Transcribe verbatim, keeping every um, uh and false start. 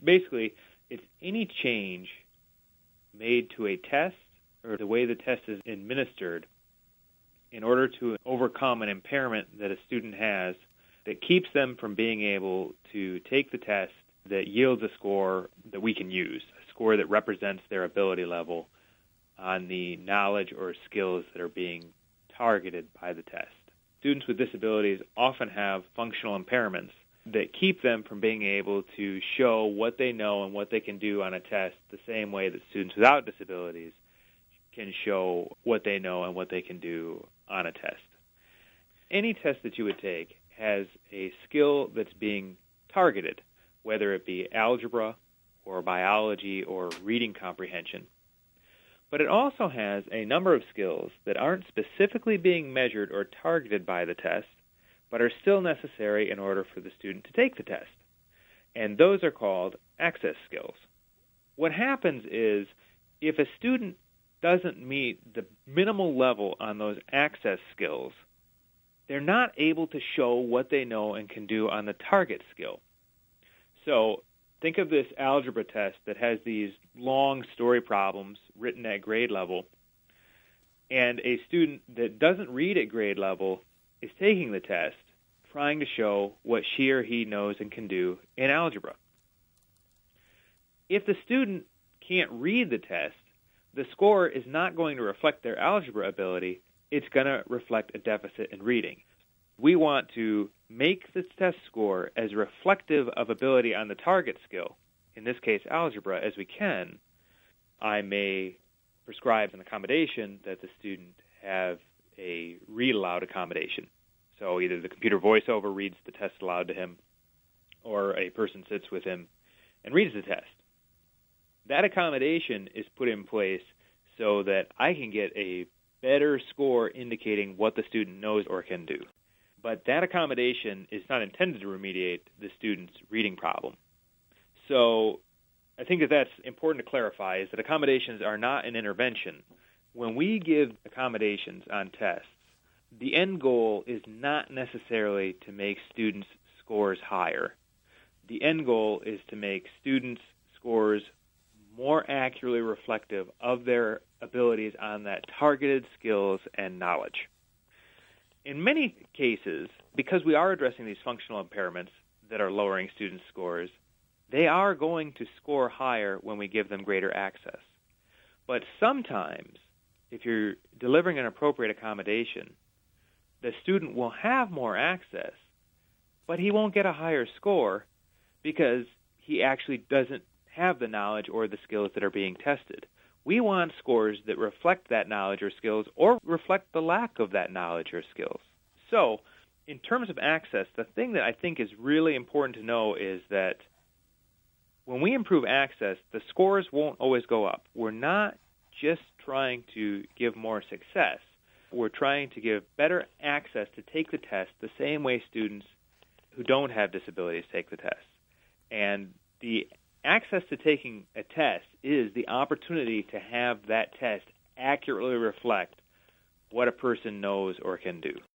Basically, it's any change made to a test or the way the test is administered in order to overcome an impairment that a student has that keeps them from being able to take the test that yields a score that we can use, a score that represents their ability level on the knowledge or skills that are being targeted by the test. Students with disabilities often have functional impairments that keep them from being able to show what they know and what they can do on a test the same way that students without disabilities can show what they know and what they can do on a test. Any test that you would take has a skill that's being targeted, whether it be algebra or biology or reading comprehension. But it also has a number of skills that aren't specifically being measured or targeted by the test, but are still necessary in order for the student to take the test. And those are called access skills. What happens is if a student doesn't meet the minimal level on those access skills, they're not able to show what they know and can do on the target skill. So think of this algebra test that has these long story problems written at grade level, and a student that doesn't read at grade level is taking the test trying to show what she or he knows and can do in algebra. If the student can't read the test, the score is not going to reflect their algebra ability, it's going to reflect a deficit in reading. We want to make the test score as reflective of ability on the target skill, in this case algebra, as we can. I may prescribe an accommodation that the student have a read aloud accommodation. So either the computer voiceover reads the test aloud to him, or a person sits with him and reads the test. That accommodation is put in place so that I can get a better score indicating what the student knows or can do. But that accommodation is not intended to remediate the student's reading problem. So I think that that's important to clarify, is that accommodations are not an intervention. When we give accommodations on tests, the end goal is not necessarily to make students' scores higher. The end goal is to make students' scores more accurately reflective of their abilities on that targeted skills and knowledge. In many cases, because we are addressing these functional impairments that are lowering students' scores, they are going to score higher when we give them greater access. But sometimes, if you're delivering an appropriate accommodation, the student will have more access, but he won't get a higher score because he actually doesn't have the knowledge or the skills that are being tested. We want scores that reflect that knowledge or skills or reflect the lack of that knowledge or skills. So, in terms of access, the thing that I think is really important to know is that when we improve access, the scores won't always go up. We're not just trying to give more success. We're trying to give better access to take the test the same way students who don't have disabilities take the test. And the access to taking a test is the opportunity to have that test accurately reflect what a person knows or can do.